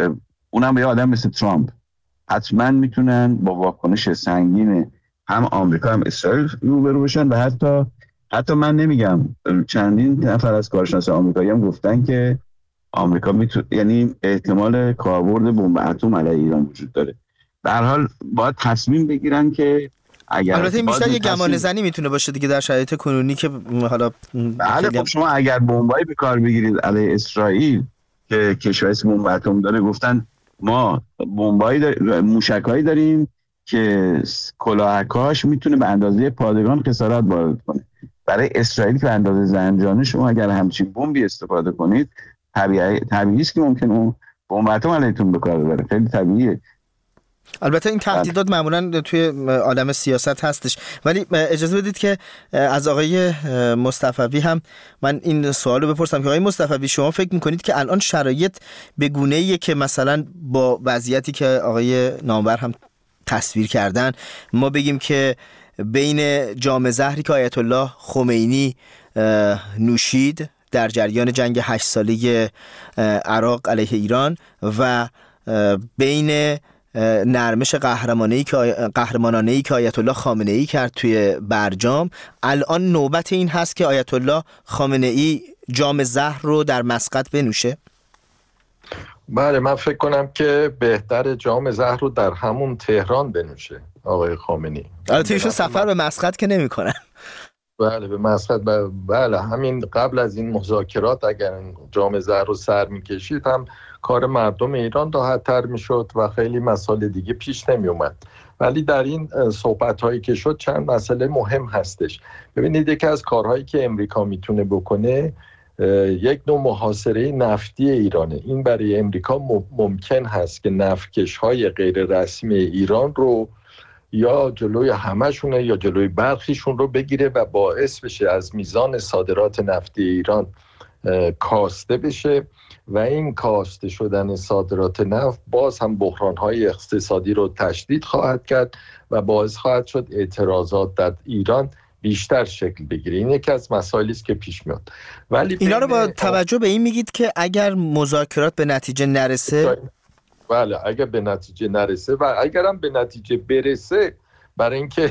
اونم به آدم مثل ترامپ حتما میتونن با واکنش سنگین هم آمریکا هم اسرائیل روبرو بشن و حتی حتی من نمیگم، چندین نفر از کارشناسان آمریکایی هم گفتن که آمریکا میتونه، یعنی احتمال کاربرد بمب اتم علیه ایران وجود داره. در هر حال باید تصمیم بگیرن که اگر البته این بیشتر یه گمان زنی میتونه باشه دیگه در شرایط کنونی که حالا بله خب شما اگر بمبایی به کار بگیرید علیه اسرائیل که کشوری که بمب اتم داره، گفتن ما بمبایی داریم، موشکایی داریم که کلاهکاش میتونه به اندازه پادگان خسارات وارد کنه. برای اسرائیل که به اندازه زنجانه شما اگر همچین بمبی استفاده کنید، طبیعی طبیعی است که ممکن اون بمب اتم علیتون به کار ببره، خیلی طبیعیه. البته این تهدیدات معمولا توی عالم سیاست هستش، ولی اجازه بدید که از آقای مصطفوی هم من این سوالو بپرسم که آقای مصطفوی شما فکر میکنید که الان شرایط به گونه‌ایه که مثلا با وضعیتی که آقای نامور هم تصویر کردن ما بگیم که بین جام زهری که آیت الله خمینی نوشید در جریان جنگ هشت ساله عراق علیه ایران و بین نرمش قهرمانه‌ای که قهرمانانه‌ای که آیت الله خامنه‌ای کرد توی برجام، الان نوبت این هست که آیت الله خامنه‌ای جام زهر رو در مسقط بنوشه؟ بله، من فکر کنم که بهتر جام زهر رو در همون تهران بنوشه آقای خامنه‌ای. البته ایشون سفر به مسقط که نمی‌کنن. بله به مسقط. بله همین قبل از این مذاکرات اگر جام زهر رو سر می‌کشید هم کار مردم ایران راحت‌تر می‌شد و خیلی مسائل دیگه پیش نمی‌اومد. ولی در این صحبت‌هایی که شد چند مسئله مهم هستش. ببینید یکی از کارهایی که امریکا میتونه بکنه یک نوع محاصره نفتی ایرانه. این برای امریکا ممکن هست که نفتکش‌های غیر رسمی ایران رو یا جلوی همه‌شونه یا جلوی برخیشون رو بگیره و باعث بشه از میزان صادرات نفتی ایران کاسته بشه و این کاسته شدن صادرات نفت باز هم بحران‌های اقتصادی رو تشدید خواهد کرد و باعث خواهد شد اعتراضات در ایران بیشتر شکل بگیره. این یکی از مسائلی است که پیش میاد. ولی اینا رو با توجه به این میگید که اگر مذاکرات به نتیجه نرسه، بله اگر به نتیجه نرسه و اگرم به نتیجه برسه، برای اینکه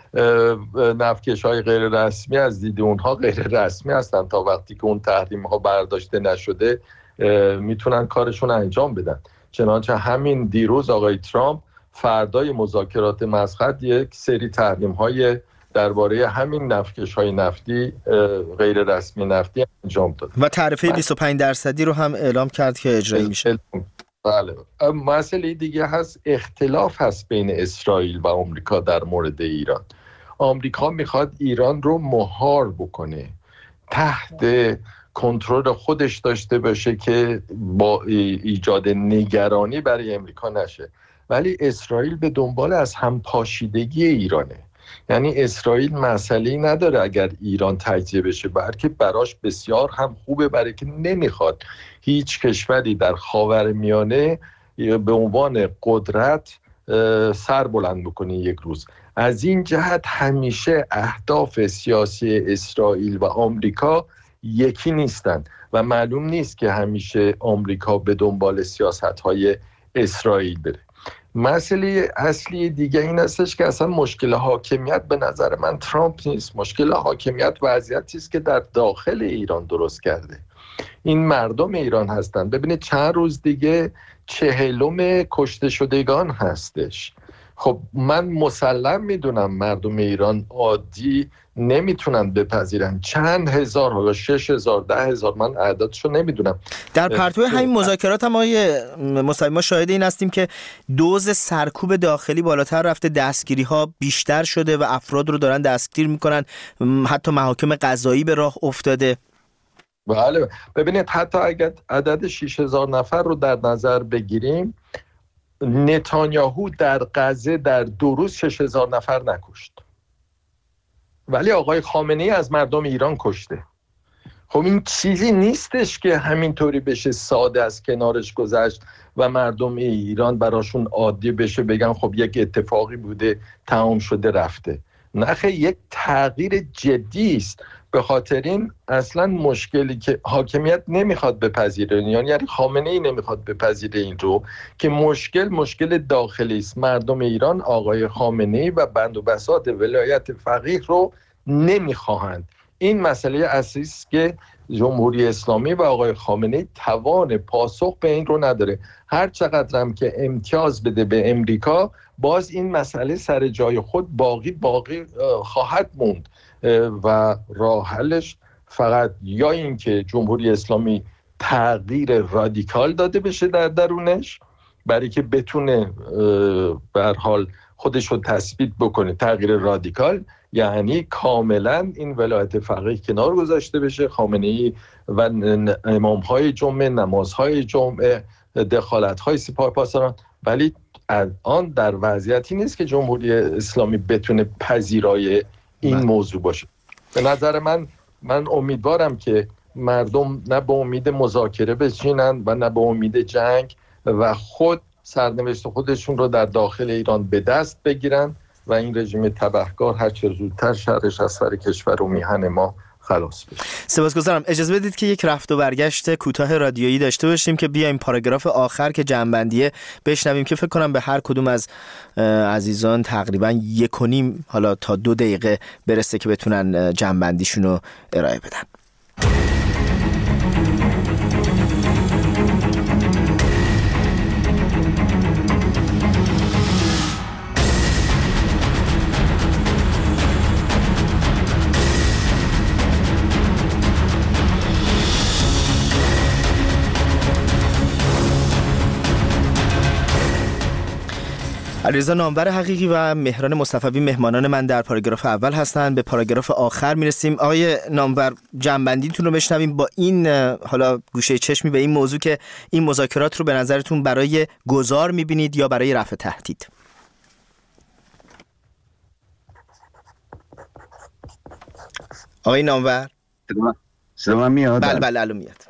نفتکش‌های غیر رسمی از دید اونها غیر رسمی هستن تا وقتی که اون تحریم‌ها برداشته نشده میتونن کارشون انجام بدن. چنانچه همین دیروز آقای ترامپ فردای مذاکرات مسقط یک سری تحریم‌های درباره همین نفتکش‌های نفتی غیر رسمی نفتی انجام داد و تعرفه بیست و پنج درصدی رو هم اعلام کرد که اجرایی میشه. بله. مسئله دیگه هست، اختلاف هست بین اسرائیل و آمریکا در مورد ایران. آمریکا میخواد ایران رو مهار بکنه، تحت کنترل خودش داشته باشه که با ایجاد نگرانی برای امریکا نشه. ولی اسرائیل به دنبال از همپاشیدگی ایرانه. یعنی اسرائیل مسئله‌ای نداره اگر ایران تجزیه بشه، بلکه براش بسیار هم خوبه، برای که نمیخواد هیچ کشوری در خاورمیانه به عنوان قدرت سر بلند بکنه یک روز. از این جهت همیشه اهداف سیاسی اسرائیل و آمریکا یکی نیستند و معلوم نیست که همیشه آمریکا به دنبال سیاست‌های اسرائیل بره. مسئله اصلی دیگه این هستش که اصلا مشکل حاکمیت به نظر من ترامپ نیست. مشکل حاکمیت وضعیتی است که در داخل ایران درست کرده. این مردم ایران هستن. ببینید چند روز دیگه چهلم کشته شدگان هستش. خب من مسلم میدونم مردم ایران عادی نمیتونن بپذیرن چند هزار یا شش هزار ده هزار، من اعدادشو نمیدونم. در پرتو همین مذاکرات هم آیه مصطفی ما شاهد این هستیم که دوز سرکوب داخلی بالاتر رفته، دستگیری ها بیشتر شده و افراد رو دارن دستگیر میکنن، حتی محاکم قضایی به راه افتاده. بله ببینید حتی اگر عدد شش هزار نفر رو در نظر بگیریم، نتانیاهو در غزه در دو روز شش هزار نفر نکشت، ولی آقای خامنه‌ای از مردم ایران کشته. خب این چیزی نیستش که همینطوری بشه ساده از کنارش گذشت و مردم ایران براشون عادی بشه بگن خب یک اتفاقی بوده تمام شده رفته. نه، یک تغییر جدی است. به خاطر این اصلا مشکلی که حاکمیت نمیخواد بپذیره، یعنی خامنه‌ای نمیخواد بپذیره این رو که مشکل مشکل داخلی است. مردم ایران آقای خامنه‌ای و بند و بساط ولایت فقیه رو نمیخواهند. این مسئله اصلی است که جمهوری اسلامی و آقای خامنه‌ای توان پاسخ به این رو نداره. هر چقدر هم که امتیاز بده به امریکا، باز این مسئله سر جای خود باقی باقی خواهد موند و راه حلش فقط یا این که جمهوری اسلامی تغییر رادیکال داده بشه در درونش برای که بتونه به هر حال خودش رو تثبیت بکنه. تغییر رادیکال یعنی کاملا این ولایت فقیه کنار گذاشته بشه، خامنه‌ای و امام‌های جمعه، نمازهای جمعه، دخالت‌های سپاه پاسداران. ولی الان در وضعیتی نیست که جمهوری اسلامی بتونه پذیرای این من. موضوع باشه. به نظر من من امیدوارم که مردم نه به امید مذاکره بشینن و نه به امید جنگ و خود سرنوشت خودشون رو در داخل ایران به دست بگیرن و این رژیم تبهکار هر چه زودتر شرش از سر کشور و میهن ما خلاص بشه. سپاسگزارم. اجازه بدید که یک رفت و برگشت کوتاه رادیویی داشته باشیم که بیایم پاراگراف آخر که جنبندیه بشنویم که فکر کنم به هر کدوم از عزیزان تقریبا یک و نیم حالا تا دو دقیقه برسه که بتونن جنبندیشون رو ارائه بدن. علیرضا نامور حقیقی و مهران مصطفی مهمانان من در پاراگراف اول هستند. به پاراگراف آخر میرسیم. آقای نامور، جنبندیتون رو بشنویم با این حالا گوشه چشمی به این موضوع که این مذاکرات رو به نظرتون برای گذار میبینید یا برای رفع تهدید؟ آقای نامور صدا من میاد؟ بله بله الان میاد.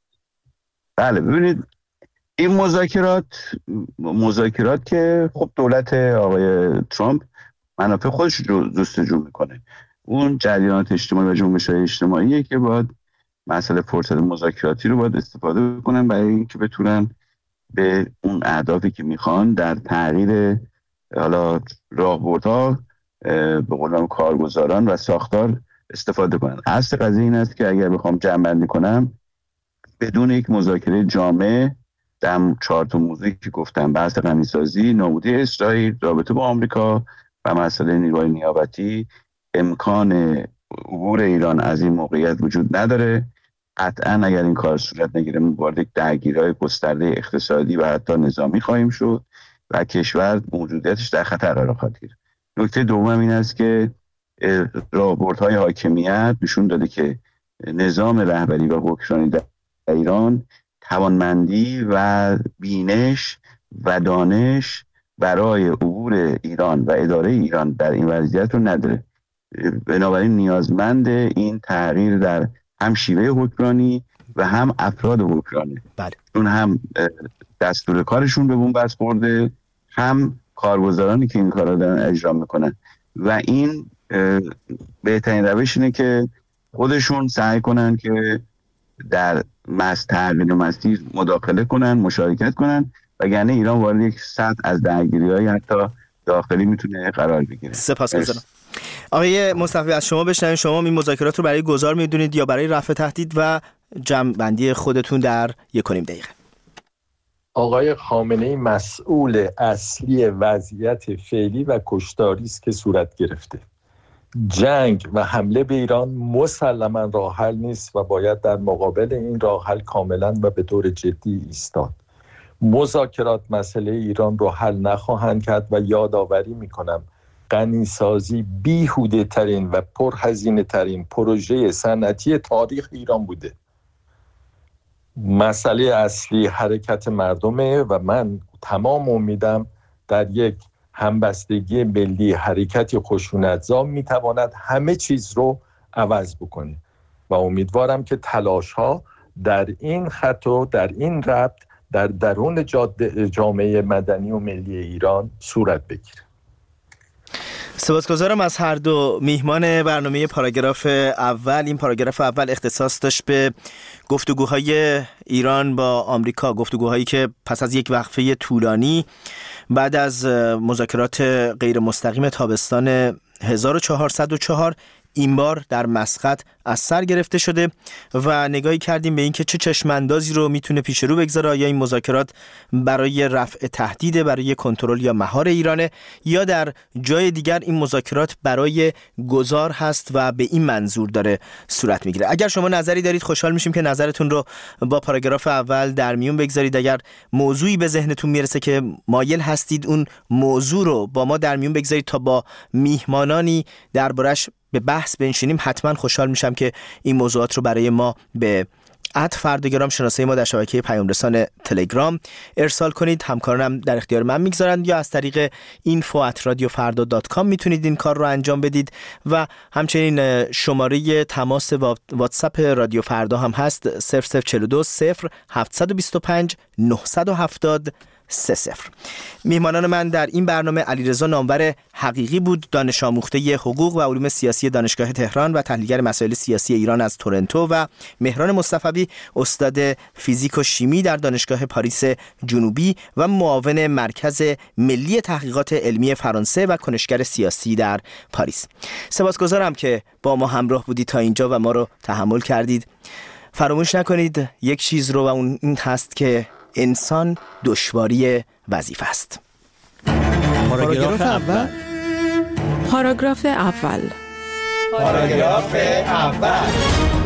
بله ببینید این مذاکرات مذاکرات که خب دولت آقای ترامپ منافع خودش رو جستجو میکنه. اون جریانات اجتماعی و جنبش‌های اجتماعیه که باید مسئله فرصت مذاکراتی رو باید استفاده کنن برای اینکه بتونن به اون اهدافی که میخوان در تغییر حالا راهبردها به قول کارگزاران و ساختار استفاده کنن. اصل قضیه این است که اگر بخوام جمع‌بندی کنم، بدون یک مذاکره جامع در چهار تا موضوعی که گفتم، بحث غنیسازی، نابودی اسرائیل، رابطه با آمریکا و مسئله نیروهای نیابتی، امکان عبور ایران از این موقعیت وجود نداره. قطعا اگر این کار صورت نگیره وارد یک درگیری‌های گسترده اقتصادی و حتی نظامی خواهیم شد و کشور موجودیتش در خطر قرار خواهد گرفت. نکته دوم این است که راهبردهای حاکمیت نشون داده که نظام رهبری و حکمرانی در ایران توانمندی و بینش و دانش برای عبور ایران و اداره ایران در این وضعیت رو نداره. بنابراین نیازمند این تغییر در هم شیوه حکمرانی و هم افراد حکمرانی. بله. چون هم دستور کارشون به بنبست خورده، هم کارگزارانی که این کارا دارن اجرا میکنن و این بهترین روش اینه که خودشون سعی کنن که در مس تغییر مسیر مداخله کنن، مشارکت کنن، وگرنه ایران وارد یک سطح از درگیری‌های حتی داخلی میتونه قرار بگیره. سپاسگزارم. آقای مصطفی از شما بشنویم، شما این مذاکرات رو برای گذار میدونید یا برای رفع تهدید و جمع‌بندی خودتون در یک و نیم دقیقه؟ آقای خامنه‌ای مسئول اصلی وضعیت فعلی و کشتاری است که صورت گرفته. جنگ و حمله به ایران مسلماً راه حل نیست و باید در مقابل این راه حل کاملاً و به طور جدی ایستاد. مذاکرات مسئله ایران رو حل نخواهند کرد و یادآوری میکنم غنیسازی بیهوده ترین و پرهزینه ترین پروژه صنعتی تاریخ ایران بوده. مسئله اصلی حرکت مردمه و من تمام امیدم در یک همبستگی ملی، حرکتی خشونت‌زا میتواند همه چیز رو عوض بکنه و امیدوارم که تلاش‌ها در این خط و در این ربط در درون جامعه مدنی و ملی ایران صورت بگیره. سپاسگزارم از هر دو میهمان برنامه پاراگراف اول. این پاراگراف اول اختصاص داشت به گفتگوهای ایران با آمریکا، گفتگوهایی که پس از یک وقفه طولانی بعد از مذاکرات غیر مستقیم تابستان هزار و چهارصد و چهار این بار در مسقط از سر گرفته شده و نگاهی کردیم به اینکه چه چشماندازی رو میتونه پیش رو بگذاره. آیا این مذاکرات برای رفع تهدید، برای کنترل یا مهار ایرانه، یا در جای دیگر این مذاکرات برای گذار هست و به این منظور داره صورت میگیره. اگر شما نظری دارید خوشحال میشیم که نظرتون رو با پاراگراف اول در میون بگذارید. اگر موضوعی به ذهنتون میرسه که مایل هستید اون موضوع رو با ما در میون بگذارید تا با میهمانانی دربارش به بحث بنشینیم، حتما خوشحال میشم که این موضوعات رو برای ما به ات فردگرام شناسه ما در شبکه پیام رسان تلگرام ارسال کنید. همکارانم در اختیار من میگذارند، یا از طریق اینفو ات رادیو فردا دات کام میتونید این کار رو انجام بدید و همچنین شماره تماس واتساپ رادیو فردا هم هست صفر صفر چهل و دو صفر هفتصد و بیست و پنج نهصد و هفتاد سه صفر. میهمانان من در این برنامه علیرضا نامور حقیقی بود، دانش آموخته حقوق و علوم سیاسی دانشگاه تهران و تحلیلگر مسائل سیاسی ایران از تورنتو، و مهران مصطفی استاد فیزیک و شیمی در دانشگاه پاریس جنوبی و معاون مرکز ملی تحقیقات علمی فرانسه و کنشگر سیاسی در پاریس. سپاسگزارم که با ما همراه بودید تا اینجا و ما رو تحمل کردید. فراموش نکنید یک چیز رو، و اون این هست که انسان دشواری وظیفه است. پاراگراف اول پاراگراف اول پاراگراف اول